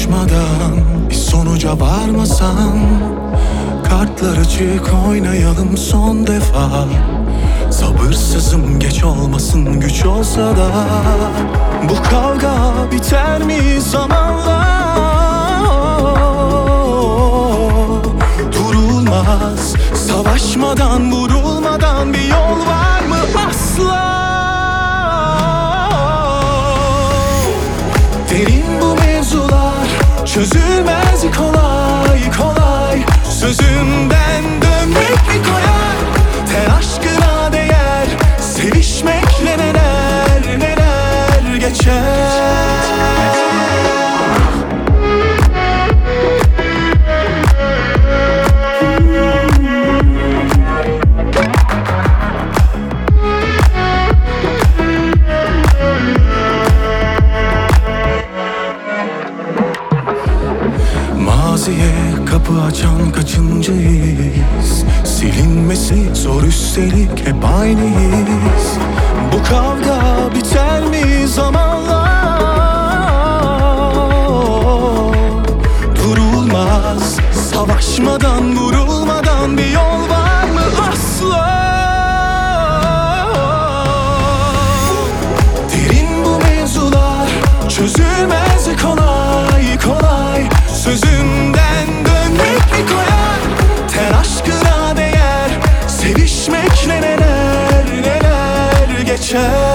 Savaşmadan bir sonuca varmasan, kartlar açık oynayalım son defa. Sabırsızım, geç olmasın, güç olsa da. Bu kavga biter mi zamanla? Durulmaz, savaşmadan, vurulmadan bir yol var mı asla? Derin bu mevzular, çözülmez kolay kolay. Sözümden dönmek mi kolay? Ten aşkına değer, sevişmekle neler neler geçer. Maziye kapı açan kaçıncıyız? Silinmesi zor, üstelik hep aynıyız. Bu kavga biter mi zamanla? Durulmaz, savaşmadan, vurulmadan bir yol var mı asla? Derin bu mevzular, çözülmez kolay kolay. Sözümden dönmek mi koyar? Ten aşkına değer, sevişmekle neler neler geçer.